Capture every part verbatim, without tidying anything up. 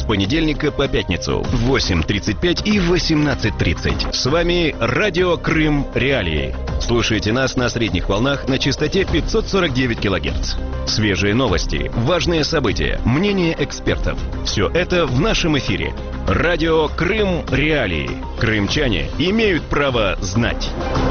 понедельника по пятницу в восемь тридцать пять и восемнадцать тридцать. С вами Радио Крым Реалии. Слушайте нас на средних волнах на частоте пятьсот сорок девять килогерц. Свежие новости, важные события, мнения экспертов. Все это в нашем эфире. Радио Крым Реалии. Крымчане имеют право знать.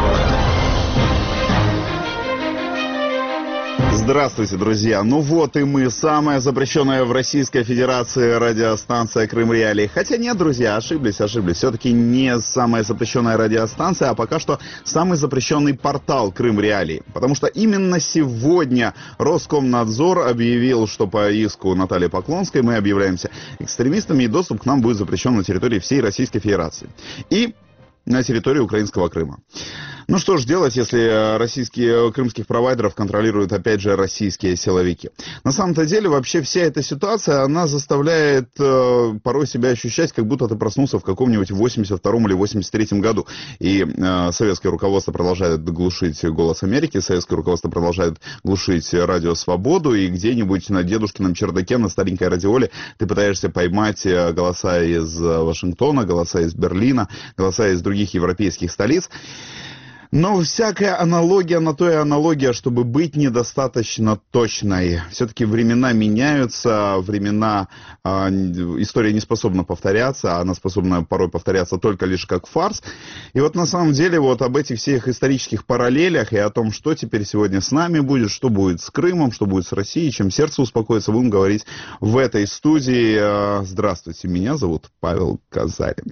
Здравствуйте, друзья. Ну вот и мы, самая запрещенная в Российской Федерации радиостанция Крым Реалии. Хотя нет, друзья, ошиблись, ошиблись. Все-таки не самая запрещенная радиостанция, а пока что самый запрещенный портал Крым Реалии. Потому что именно сегодня Роскомнадзор объявил, что по иску Натальи Поклонской мы объявляемся экстремистами, и доступ к нам будет запрещен на территории всей Российской Федерации. И на территории украинского Крыма. Ну что ж делать, если российские, крымских провайдеров контролируют, опять же, российские силовики? На самом-то деле, вообще вся эта ситуация, она заставляет э, порой себя ощущать, как будто ты проснулся в каком-нибудь восемьдесят втором или восемьдесят третьем году. И э, советское руководство продолжает глушить «Голос Америки», советское руководство продолжает глушить «Радио Свободу», и где-нибудь на дедушкином чердаке, на старенькой радиоле ты пытаешься поймать голоса из Вашингтона, голоса из Берлина, голоса из других европейских столиц. Но всякая аналогия на то и аналогия, чтобы быть недостаточно точной. Все-таки времена меняются, времена, э, история не способна повторяться, она способна порой повторяться только лишь как фарс. И вот на самом деле вот об этих всех исторических параллелях и о том, что теперь сегодня с нами будет, что будет с Крымом, что будет с Россией, чем сердце успокоится, будем говорить в этой студии. Здравствуйте, меня зовут Павел Казарин.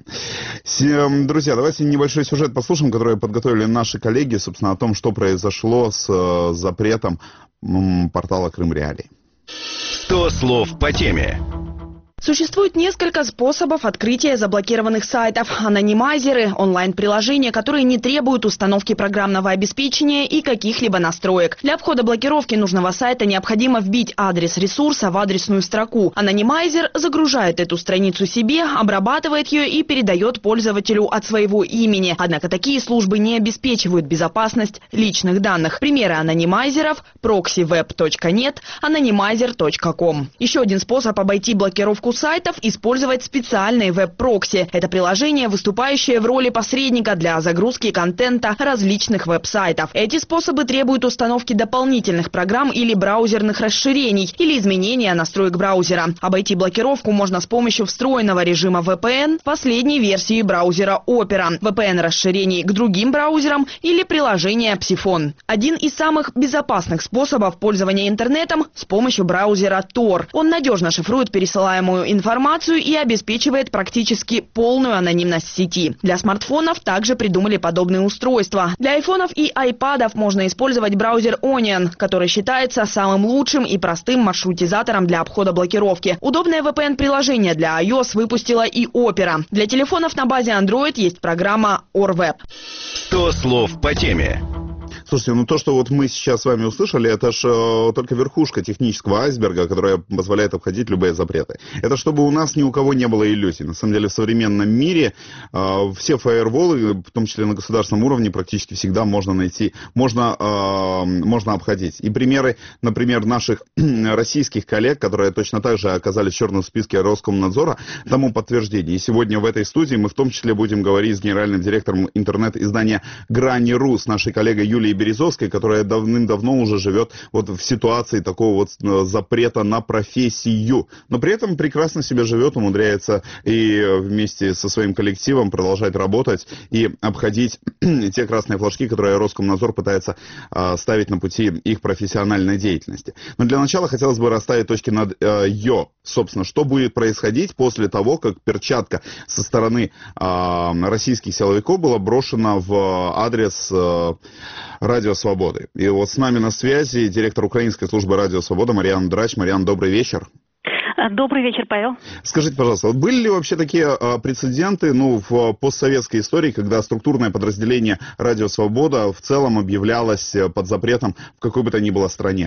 Друзья, давайте небольшой сюжет послушаем, который подготовили наши Наши коллеги, собственно, о том, что произошло с э, запретом м, портала Крым Реалии. сто слов по теме. Существует несколько способов открытия заблокированных сайтов. Анонимайзеры – онлайн-приложения, которые не требуют установки программного обеспечения и каких-либо настроек. Для входа блокировки нужного сайта необходимо вбить адрес ресурса в адресную строку. Анонимайзер загружает эту страницу себе, обрабатывает ее и передает пользователю от своего имени. Однако такие службы не обеспечивают безопасность личных данных. Примеры анонимайзеров – прокси веб точка нет, анонимайзер точка ком. Еще один способ обойти блокировку сайтов – использовать специальные веб-прокси. Это приложение, выступающее в роли посредника для загрузки контента различных веб-сайтов. Эти способы требуют установки дополнительных программ или браузерных расширений, или изменения настроек браузера. Обойти блокировку можно с помощью встроенного режима ви пи эн, последней версии браузера Opera, ви пи эн-расширений к другим браузерам или приложения Psifon. Один из самых безопасных способов пользования интернетом – с помощью браузера Tor. Он надежно шифрует пересылаемую информацию и обеспечивает практически полную анонимность сети. Для смартфонов также придумали подобные устройства. Для айфонов и айпадов можно использовать браузер Onion, который считается самым лучшим и простым маршрутизатором для обхода блокировки. Удобное ви пи эн-приложение для iOS выпустила и Opera. Для телефонов на базе Android есть программа OrWeb. сто слов по теме. Слушайте, ну то, что вот мы сейчас с вами услышали, это же э, только верхушка технического айсберга, которая позволяет обходить любые запреты. Это чтобы у нас ни у кого не было иллюзий. На самом деле в современном мире э, все фаерволы, в том числе на государственном уровне, практически всегда можно найти, можно, э, можно обходить. И примеры, например, наших российских коллег, которые точно так же оказались в черном списке Роскомнадзора, тому подтверждение. И сегодня в этой студии мы в том числе будем говорить с генеральным директором интернет-издания «Грани.ру», с нашей коллегой Юлией Березовской, которая давным-давно уже живет вот в ситуации такого вот запрета на профессию. Но при этом прекрасно себе живет, умудряется и вместе со своим коллективом продолжать работать и обходить те красные флажки, которые Роскомнадзор пытается а, ставить на пути их профессиональной деятельности. Но для начала хотелось бы расставить точки над а, «ё». Собственно, что будет происходить после того, как перчатка со стороны а, российских силовиков была брошена в адрес а, Радио Свободы. И вот с нами на связи директор украинской службы Радио Свобода Марьяна Драч. Марьяна, добрый вечер. Добрый вечер, Павел. Скажите, пожалуйста, вот были ли вообще такие а, прецеденты ну, в постсоветской истории, когда структурное подразделение Радио Свобода в целом объявлялось под запретом в какой бы то ни было стране?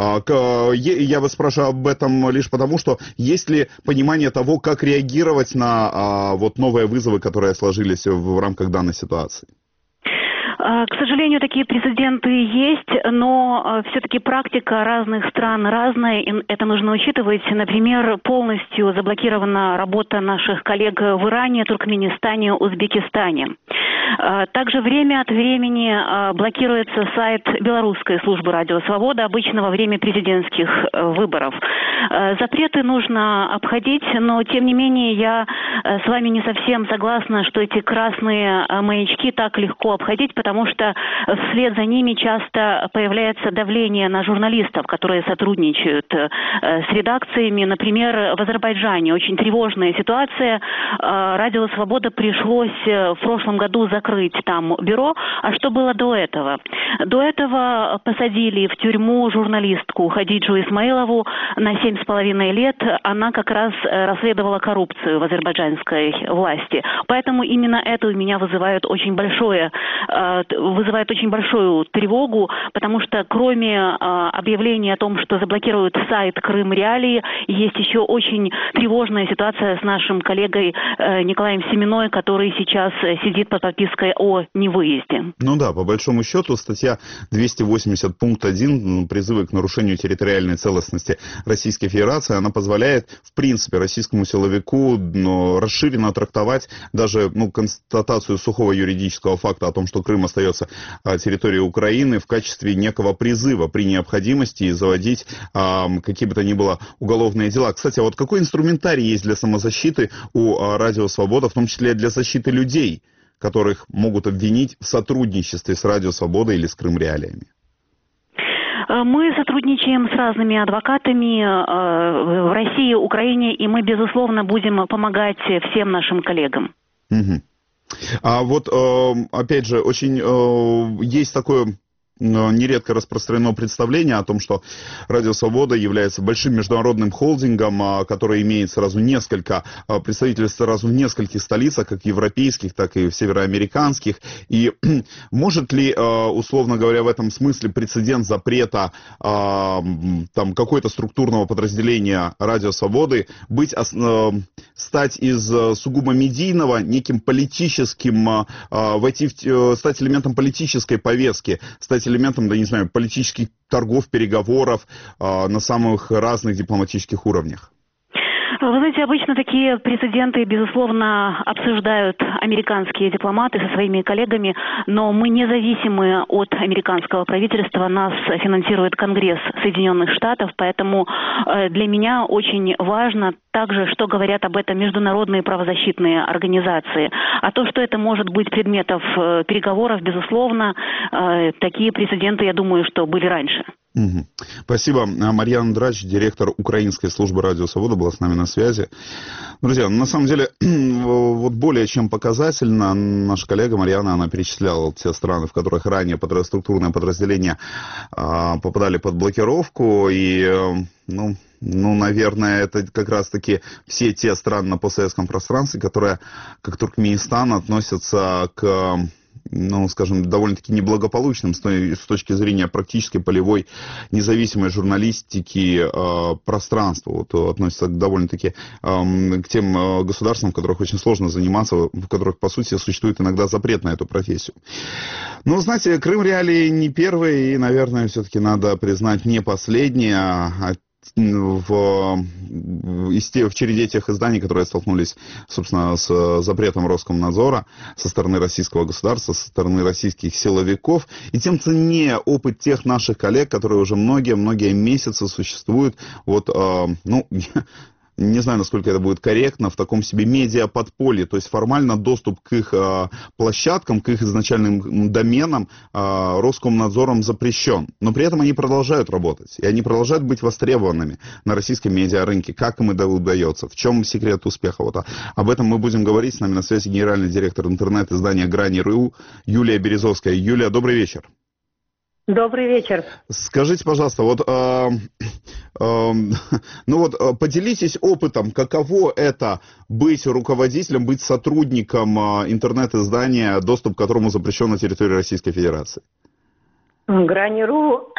Я вас спрашиваю об этом лишь потому, что есть ли понимание того, как реагировать на а, вот новые вызовы, которые сложились в, в рамках данной ситуации? К сожалению, такие прецеденты есть, но все-таки практика разных стран разная, и это нужно учитывать. Например, полностью заблокирована работа наших коллег в Иране, Туркменистане, Узбекистане. Также время от времени блокируется сайт белорусской службы «Радио Свобода», обычно во время президентских выборов. Запреты нужно обходить, но тем не менее я с вами не совсем согласна, что эти красные маячки так легко обходить, потому что вслед за ними часто появляется давление на журналистов, которые сотрудничают с редакциями. Например, в Азербайджане очень тревожная ситуация. «Радио Свобода» пришлось в прошлом году закрыть там бюро. А что было до этого? До этого посадили в тюрьму журналистку Хадиджу Исмаилову на семь с половиной лет. Она как раз расследовала коррупцию в азербайджанской власти. Поэтому именно это у меня вызывает очень большое, вызывает очень большую тревогу, потому что кроме объявления о том, что заблокируют сайт Крым Реалии, есть еще очень тревожная ситуация с нашим коллегой Николаем Семеной, который сейчас сидит под подпиской о невыезде. Ну да, по большому счету, статья двести восемьдесят пункт один, призывы к нарушению территориальной целостности Российской Федерации, она позволяет, в принципе, российскому силовику ну, расширенно трактовать даже ну, констатацию сухого юридического факта о том, что Крым остается а, территорией Украины в качестве некого призыва при необходимости заводить а, какие бы то ни было уголовные дела. Кстати, а вот какой инструментарий есть для самозащиты у а, «Радио Свобода», в том числе для защиты людей, которых могут обвинить в сотрудничестве с «Радио Свобода» или с Крым Реалиями? Мы сотрудничаем с разными адвокатами в России, Украине, и мы, безусловно, будем помогать всем нашим коллегам. Угу. А вот, опять же, очень есть такое нередко распространено представление о том, что «Радио Свобода» является большим международным холдингом, который имеет сразу несколько представительств сразу в нескольких столицах, как европейских, так и в североамериканских. И может ли, условно говоря, в этом смысле прецедент запрета там какое-то структурного подразделения «Радио Свободы» быть, стать из сугубо медийного неким политическим, войти в, стать элементом политической повестки, стать элементом, да не знаю, политических торгов, переговоров э, на самых разных дипломатических уровнях? Вы знаете, обычно такие прецеденты, безусловно, обсуждают американские дипломаты со своими коллегами, но мы независимы от американского правительства, нас финансирует Конгресс Соединенных Штатов, поэтому для меня очень важно также, что говорят об этом международные правозащитные организации. А то, что это может быть предметом переговоров, безусловно, такие прецеденты, я думаю, что были раньше. Угу. Спасибо. Марьяна Драч, директор Украинской службы «Радио Свобода», была с нами на связи. Друзья, на самом деле, вот более чем показательно, наша коллега Марьяна, она перечисляла те страны, в которых ранее структурные подразделения попадали под блокировку, и, ну, ну, наверное, это как раз-таки все те страны на постсоветском пространстве, которые, как Туркменистан, относятся к, ну, скажем, довольно-таки неблагополучным с, той, с точки зрения практической полевой независимой журналистики э, пространства. Вот, относится довольно-таки э, к тем э, государствам, в которых очень сложно заниматься, в которых, по сути, существует иногда запрет на эту профессию. Но, знаете, Крым Реалии не первый, и, наверное, все-таки надо признать, не последний, а В, в, в череде тех изданий, которые столкнулись, собственно, с запретом Роскомнадзора со стороны российского государства, со стороны российских силовиков, и тем ценнее опыт тех наших коллег, которые уже многие-многие месяцы существуют, вот, э, ну, не знаю, насколько это будет корректно, в таком себе медиа-подполье, то есть формально доступ к их э, площадкам, к их изначальным доменам э, Роскомнадзором запрещен. Но при этом они продолжают работать, и они продолжают быть востребованными на российском медиарынке. Как им это удается? В чем секрет успеха? Вот, а, об этом мы будем говорить. С нами на связи генеральный директор интернет-издания «Грани.ру» Юлия Березовская. Юлия, добрый вечер. Добрый вечер. Скажите, пожалуйста, вот, э, э, ну вот, поделитесь опытом, каково это быть руководителем, быть сотрудником э, интернет-издания, доступ к которому запрещен на территории Российской Федерации? Грани.ру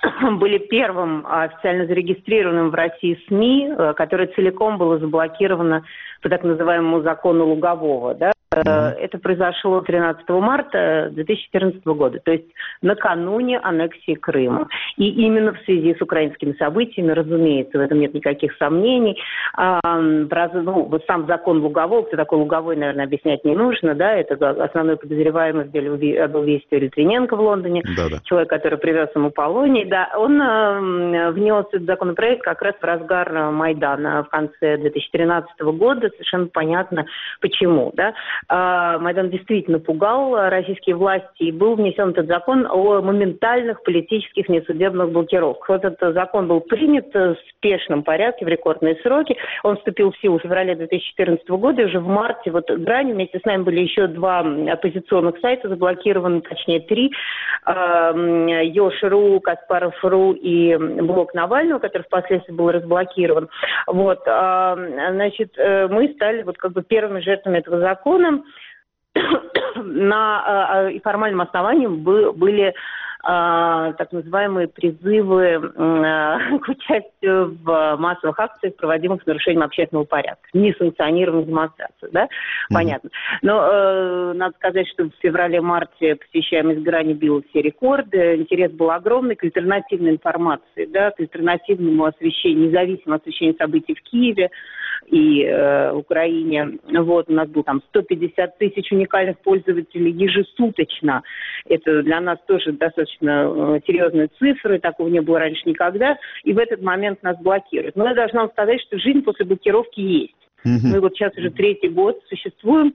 были первым официально зарегистрированным в России СМИ, которое целиком было заблокировано по так называемому закону Лугового, да. Mm-hmm. Это произошло тринадцатого марта две тысячи четырнадцатого года, то есть накануне аннексии Крыма. И именно в связи с украинскими событиями, разумеется, в этом нет никаких сомнений. А, ну, вот сам закон Лугового, кто такой Луговой, наверное, объяснять не нужно, да, это основной подозреваемый в деле об убийстве Литвиненко в Лондоне, да-да. Человек, который привез ему полоний, да, он э, внес этот законопроект как раз в разгар Майдана в конце две тысячи тринадцатого года, совершенно понятно почему, да. Майдан действительно пугал российские власти, и был внесен этот закон о моментальных политических несудебных блокировках. Вот этот закон был принят в спешном порядке, в рекордные сроки. Он вступил в силу в феврале две тысячи четырнадцатого года, и уже в марте вот Грани, вместе с нами были еще два оппозиционных сайта заблокированы, точнее три. Ёж.ру, Каспаров.ру и блог Навального, который впоследствии был разблокирован. Вот, значит, мы стали вот как бы первыми жертвами этого закона. На и формальным основанием были а, так называемые призывы а, к участию в массовых акциях, проводимых с нарушением общественного порядка, несанкционированных демонстраций, да, mm-hmm. понятно. Но э, надо сказать, что в феврале-марте посещаемость Грани била все рекорды, интерес был огромный к альтернативной информации, да, к альтернативному освещению, независимому освещению событий в Киеве и э, Украине. Вот, у нас было там сто пятьдесят тысяч уникальных пользователей ежесуточно. Это для нас тоже достаточно э, серьезные цифры, такого не было раньше никогда. И в этот момент нас блокируют. Но я должна вам сказать, что жизнь после блокировки есть. Mm-hmm. Мы вот сейчас уже третий год существуем.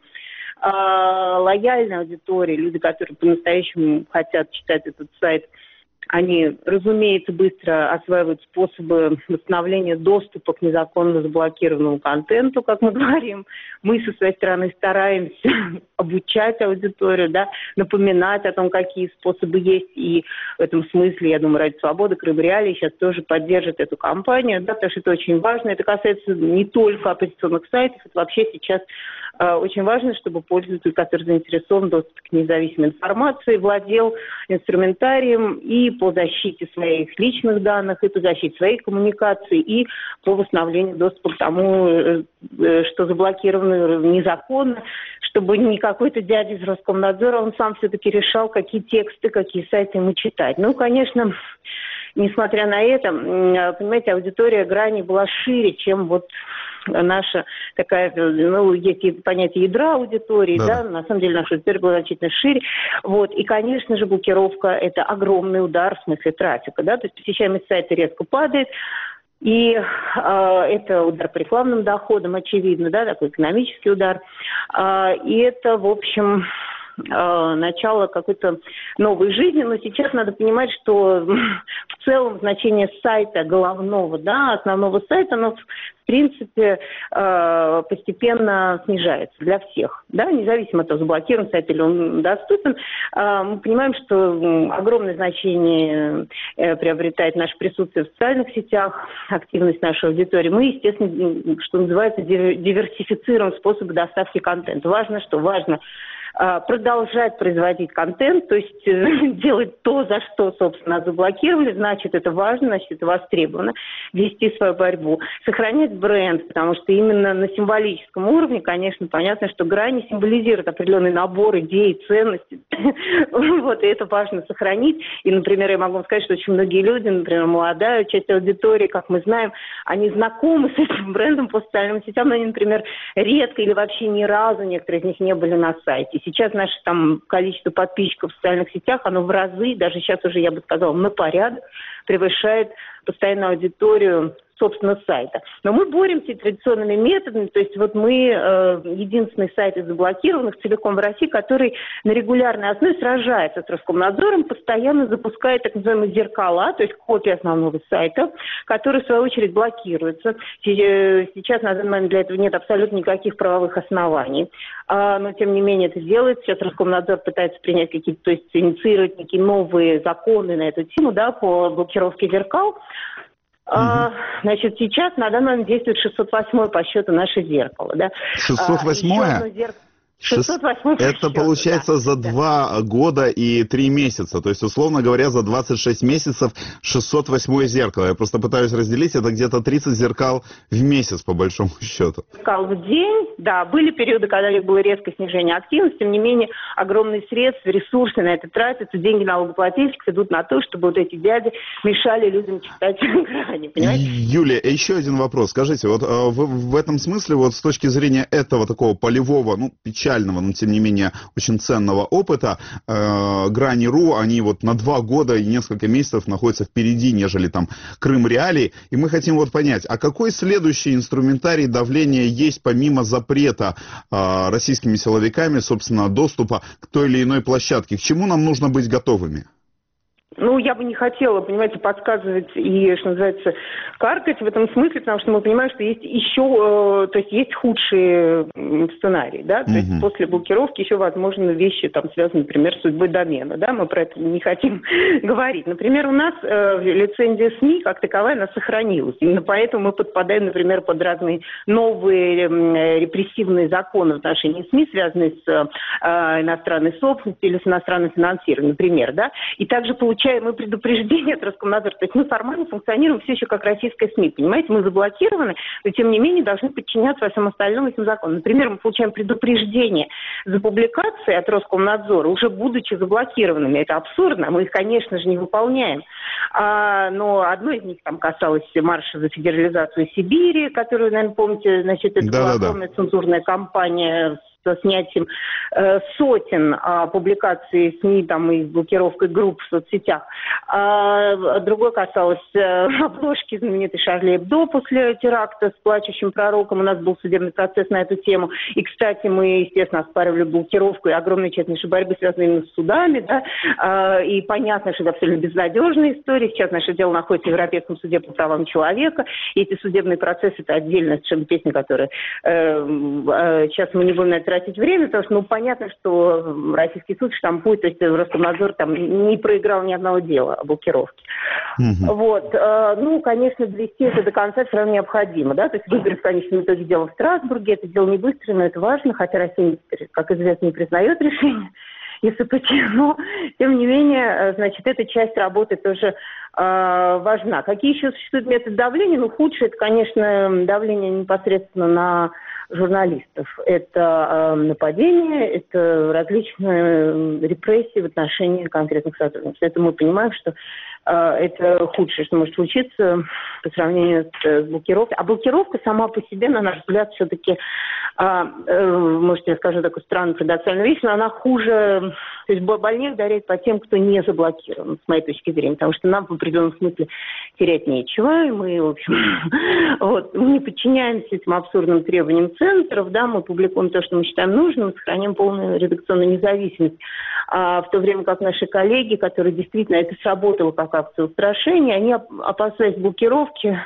Э, лояльная аудитория, люди, которые по-настоящему хотят читать этот сайт, они, разумеется, быстро осваивают способы восстановления доступа к незаконно заблокированному контенту, как мы говорим. Мы со своей стороны стараемся обучать аудиторию, да, напоминать о том, какие способы есть. И в этом смысле, я думаю, Радио Свобода, Крым Реалии сейчас тоже поддержит эту кампанию, да, потому что это очень важно. Это касается не только оппозиционных сайтов, это вообще сейчас э, очень важно, чтобы пользователь, который заинтересован в доступе к независимой информации, владел инструментарием и по защите своих личных данных, и по защите своей коммуникации, и по восстановлению доступа к тому, что заблокировано незаконно, чтобы не какой-то дядя из Роскомнадзора, он сам все-таки решал, какие тексты, какие сайты ему читать. Ну, конечно, несмотря на это, понимаете, аудитория Грани была шире, чем вот наша такая, ну, есть понятие ядра аудитории, да, да? На самом деле наша аудитория была значительно шире. Вот. И, конечно же, блокировка – это огромный удар в смысле трафика, да, то есть посещаемость сайта резко падает, и э, это удар по рекламным доходам, очевидно, да, такой экономический удар. Э, и это, в общем, э, начало какой-то новой жизни, но сейчас надо понимать, что в целом значение сайта головного, да, основного сайта, оно в принципе, постепенно снижается для всех, да, независимо от того, заблокирован сайт или он доступен. Мы понимаем, что огромное значение приобретает наше присутствие в социальных сетях, активность нашей аудитории. Мы, естественно, что называется, диверсифицируем способы доставки контента. Важно, что важно продолжать производить контент, то есть делать то, за что, собственно, заблокировали, значит, это важно, значит, это востребовано, вести свою борьбу, сохранять бренд, потому что именно на символическом уровне, конечно, понятно, что Грани символизирует определенный набор идей, ценностей, вот, и это важно сохранить. И, например, я могу вам сказать, что очень многие люди, например, молодая часть аудитории, как мы знаем, они знакомы с этим брендом по социальным сетям, но они, например, редко или вообще ни разу, некоторые из них не были на сайте. Сейчас наше там количество подписчиков в социальных сетях, оно в разы, даже сейчас уже, я бы сказала, на порядок превышает постоянную аудиторию, собственно, сайта. Но мы боремся традиционными методами, то есть вот мы э, единственный сайт из заблокированных целиком в России, который на регулярной основе сражается с Роскомнадзором, постоянно запускает так называемые зеркала, то есть копии основного сайта, которые, в свою очередь, блокируются. Сейчас, на данный момент, для этого нет абсолютно никаких правовых оснований, а, но, тем не менее, это делается. Сейчас Роскомнадзор пытается принять какие-то, то есть инициировать некие новые законы на эту тему, да, по блокировке зеркал. А, значит, сейчас на данный момент действует шестьсот восьмое по счету наше зеркало, да. шестьсот восьмое? А, зер... шестьсот восьмой Это счет, получается да. за два года и три месяца. То есть, условно говоря, за двадцать шесть месяцев шестьсот восьмое зеркало. Я просто пытаюсь разделить, это где-то тридцать зеркал в месяц, по большому счету. Зеркал в день, да, были периоды, когда было резкое снижение активности, тем не менее, огромные средства, ресурсы на это тратятся, деньги налогоплательщиков идут на то, чтобы вот эти дяди мешали людям читать грани, понимаете? Юлия, еще один вопрос. Скажите, вот в, в этом смысле, вот с точки зрения этого такого полевого, ну, печального, но тем не менее очень ценного опыта, э, Грани.ру, они вот на два года и несколько месяцев находятся впереди, нежели там Крым Реалии. И мы хотим вот понять, а какой следующий инструментарий давления есть помимо запрета э, российскими силовиками, собственно, доступа к той или иной площадке? К чему нам нужно быть готовыми? Ну, я бы не хотела, понимаете, подсказывать и, что называется, каркать в этом смысле, потому что мы понимаем, что есть еще, то есть есть худшие сценарии, да, то mm-hmm. есть после блокировки еще возможны вещи, там, связанные, например, с судьбой домена, да, мы про это не хотим говорить. Например, у нас э, лицензия СМИ как таковая, она сохранилась, именно поэтому мы подпадаем, например, под разные новые э, репрессивные законы в отношении СМИ, связанные с э, иностранной собственностью или с иностранным финансированием, например, да, и также получается мы предупреждение от Роскомнадзора. То есть мы формально функционируем все еще как российская СМИ. Понимаете, мы заблокированы, но тем не менее должны подчиняться во всем остальном этим законам. Например, мы получаем предупреждение за публикации от Роскомнадзора, уже будучи заблокированными. Это абсурдно. Мы их, конечно же, не выполняем. А, но одно из них там касалось марша за федерализацию Сибири, которую, наверное, помните, значит, это была огромная цензурная кампания со снятием э, сотен э, публикаций СМИ там, и блокировкой групп в соцсетях. А другой касалось э, обложки знаменитой Шарли Эбдо после теракта с плачущим пророком. У нас был судебный процесс на эту тему. И, кстати, мы, естественно, оспаривали блокировку и огромные тщательнейшие борьбы, связанные именно с судами. Да? А, и понятно, что это абсолютно безнадежная история. Сейчас наше дело находится в Европейском суде по правам человека. И эти судебные процессы – это отдельная совершенно песня, которая э, э, сейчас мы не будем на это тратить время, потому что, ну, понятно, что российский суд штампует, то есть Роскомнадзор там не проиграл ни одного дела о блокировке. Mm-hmm. Вот. Ну, конечно, довести это до конца все равно необходимо, да, то есть выиграть в конечном итоге дело в Страсбурге, это дело не быстрое, но это важно, хотя Россия, как известно, не признает решение ЕСПЧ, но, тем не менее, значит, эта часть работы тоже э, важна. Какие еще существуют методы давления? Ну, худшее, это, конечно, давление непосредственно на журналистов. Это э, нападения, это различные репрессии в отношении конкретных сотрудников. Это мы понимаем, что э, это худшее, что может случиться по сравнению с, с блокировкой. А блокировка сама по себе, на наш взгляд, все-таки, э, э, может, я скажу такую странную парадоксальную вещь, но она хуже, то есть больнее ударяет по тем, кто не заблокирован, с моей точки зрения, потому что нам в определенном смысле терять нечего, и мы, в общем, вот, мы не подчиняемся этим абсурдным требованиям центров, да, мы публикуем то, что мы считаем нужным, сохраняем полную редакционную независимость. А в то время как наши коллеги, которые действительно, это сработало как акция устрашения, они, опасаясь блокировки,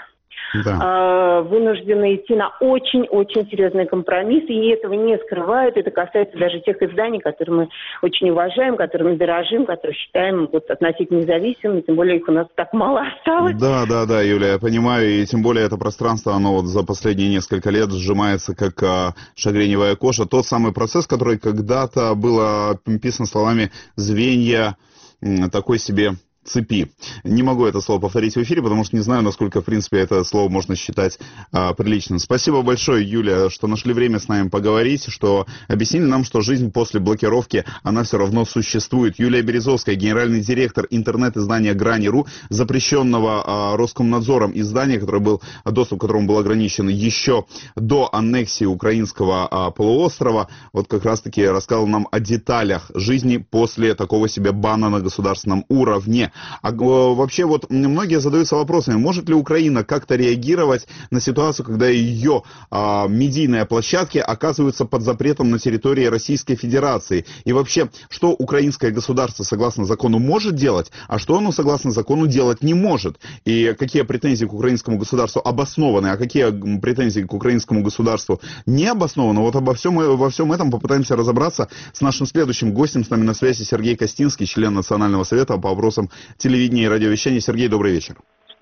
да. вынуждены идти на очень-очень серьезные компромиссы, и этого не скрывают. Это касается даже тех изданий, которые мы очень уважаем, которыми дорожим, которые считаем вот, относительно независимыми, тем более их у нас так мало осталось. Да, да, да, Юлия, я понимаю, и тем более это пространство, оно вот за последние несколько лет сжимается, как а, шагреневая кожа. Тот самый процесс, который когда-то было писан словами «звенья такой себе цепи». Не могу это слово повторить в эфире, потому что не знаю, насколько, в принципе, это слово можно считать а, приличным. Спасибо большое, Юлия, что нашли время с нами поговорить, что объяснили нам, что жизнь после блокировки, она все равно существует. Юлия Березовская, генеральный директор интернет-издания Грани.ру, запрещенного а, Роскомнадзором издания, который был, доступ к которому был ограничен еще до аннексии украинского а, полуострова. Вот как раз-таки рассказал нам о деталях жизни после такого себе бана на государственном уровне. А вообще вот многие задаются вопросами, может ли Украина как-то реагировать на ситуацию, когда ее а, медийные площадки оказываются под запретом на территории Российской Федерации? И вообще, что украинское государство согласно закону может делать, а что оно согласно закону делать не может? И какие претензии к украинскому государству обоснованы, а какие претензии к украинскому государству не обоснованы? Вот обо всем, во всем этом попытаемся разобраться с нашим следующим гостем. С нами на связи Сергей Костинский, член Национального совета по вопросам телевидения и радиовещания. Сергей, добрый вечер.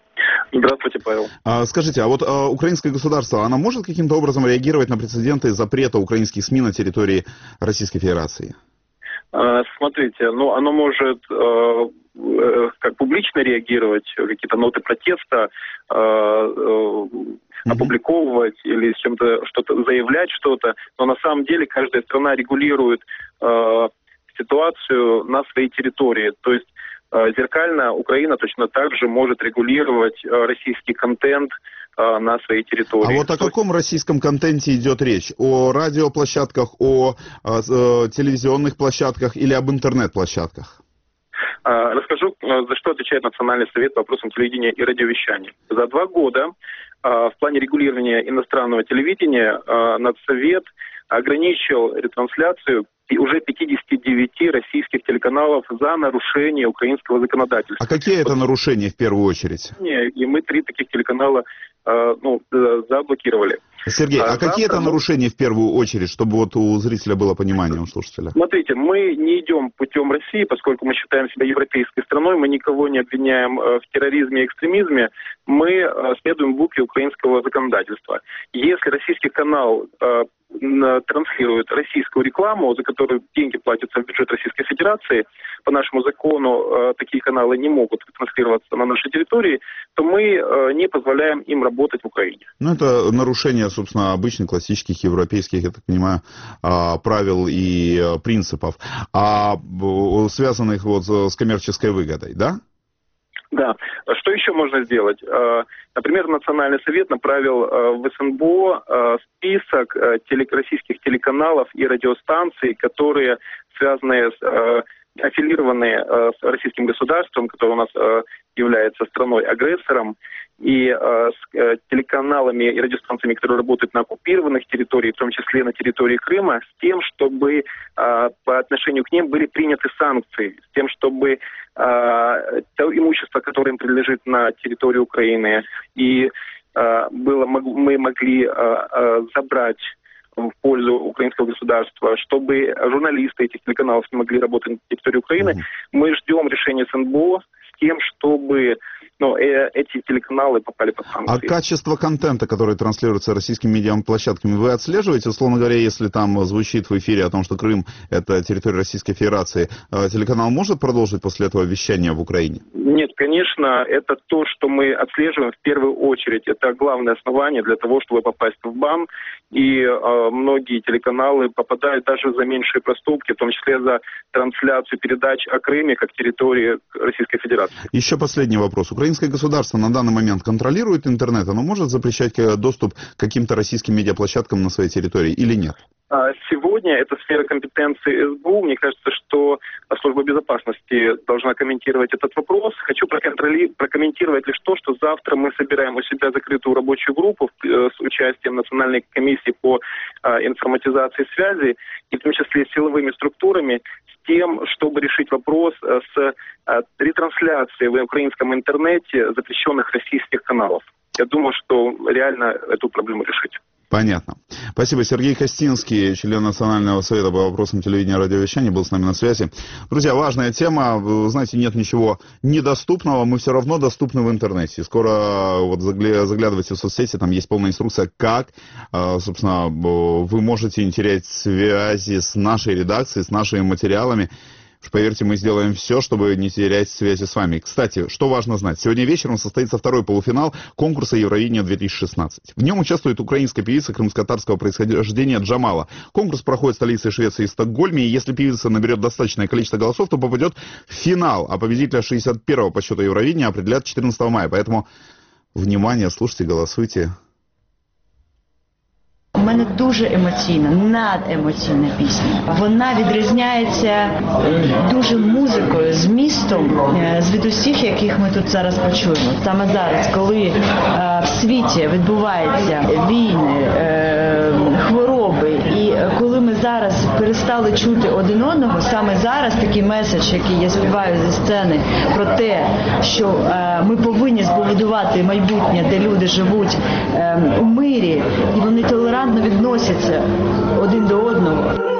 Здравствуйте, Павел. А, скажите, а вот а, украинское государство, оно может каким-то образом реагировать на прецеденты запрета украинских СМИ на территории Российской Федерации? А, смотрите, ну, оно может э, э, как публично реагировать, какие-то ноты протеста, э, э, опубликовывать или с чем-то что-то заявлять что-то, но на самом деле каждая страна регулирует э, ситуацию на своей территории. То есть э, зеркально Украина точно так же может регулировать э, российский контент э, на своей территории. А вот о каком российском контенте идет речь? О радиоплощадках, о, о, о телевизионных площадках или об интернет-площадках? Расскажу, за что отвечает Национальный совет по вопросам телевидения и радиовещания. За два года в плане регулирования иностранного телевидения Надсовет ограничил ретрансляцию уже пятидесяти девяти российских телеканалов за нарушение украинского законодательства. А какие это нарушения в первую очередь? И мы три таких телеканала ну, заблокировали. Сергей, а, а завтра, какие это нарушения в первую очередь, чтобы вот у зрителя было понимание, у слушателя? Смотрите, мы не идем путем России, поскольку мы считаем себя европейской страной, мы никого не обвиняем в терроризме и экстремизме, мы следуем букве украинского законодательства. Если российский канал транслирует российскую рекламу, за которую деньги платятся в бюджет Российской Федерации, по нашему закону такие каналы не могут транслироваться на нашей территории, то мы не позволяем им работать в Украине. Ну, это нарушение, собственно, обычных классических европейских, я так понимаю, правил и принципов, а связанных вот с коммерческой выгодой, да? Да. Что еще можно сделать? Например, Национальный совет направил в СНБО список российских телеканалов и радиостанций, которые связаны с аффилированные с российским государством, которое у нас является страной-агрессором, и с телеканалами и радиостанциями, которые работают на оккупированных территориях, в том числе на территории Крыма, с тем, чтобы по отношению к ним были приняты санкции, с тем, чтобы то имущество, которое им принадлежит на территории Украины, и было, мы могли забрать в пользу украинского государства, чтобы журналисты этих телеканалов не могли работать на территории Украины. Mm-hmm. Мы ждем решения СНБО с тем, чтобы ну, э, эти телеканалы попали под санкции. А качество контента, который транслируется российскими медиаплощадками, вы отслеживаете? Условно говоря, если там звучит в эфире о том, что Крым — это территория Российской Федерации, телеканал может продолжить после этого вещание в Украине? Нет, конечно, это то, что мы отслеживаем в первую очередь. Это главное основание для того, чтобы попасть в бан. И э, многие телеканалы попадают даже за меньшие проступки, в том числе за трансляцию передач о Крыме как территории Российской Федерации. Еще последний вопрос. Украинское государство на данный момент контролирует интернет? Оно может запрещать доступ к каким-то российским медиаплощадкам на своей территории или нет? Сегодня это сфера компетенции СБУ. Мне кажется, что Служба безопасности должна комментировать этот вопрос. Хочу прокомментировать лишь то, что завтра мы собираем у себя закрытую рабочую группу с участием Национальной комиссии по информатизации связи, и в том числе с силовыми структурами, с тем, чтобы решить вопрос с ретрансляцией в украинском интернете запрещенных российских каналов. Я думаю, что реально эту проблему решить. Понятно. Спасибо. Сергей Костинский, член Национального совета по вопросам телевидения и радиовещания, был с нами на связи. Друзья, важная тема. Вы знаете, нет ничего недоступного. Мы все равно доступны в интернете. Скоро вот заглядывайте в соцсети, там есть полная инструкция, как, собственно, вы можете не терять связи с нашей редакцией, с нашими материалами. Поверьте, мы сделаем все, чтобы не терять связи с вами. Кстати, что важно знать. Сегодня вечером состоится второй полуфинал конкурса Евровидения две тысячи шестнадцать. В нем участвует украинская певица крымско-татарского происхождения Джамала. Конкурс проходит в столице Швеции Стокгольме, и если певица наберет достаточное количество голосов, то попадет в финал. А победителя шестьдесят первого по счету Евровидения определят четырнадцатого мая. Поэтому, внимание, слушайте, голосуйте. У мене дуже емоційна, надемоційна пісня. Вона відрізняється дуже музикою, змістом, звідусіх, яких ми тут зараз почуємо. Саме зараз, коли в світі відбуваються війни, хвороби, і коли ми зараз перестали чути один одного, саме зараз такий меседж, який я співаю зі сцени, про те, що ми повинні збудувати майбутнє, де люди живуть у мирі, і вони толерантно відносяться один до одного.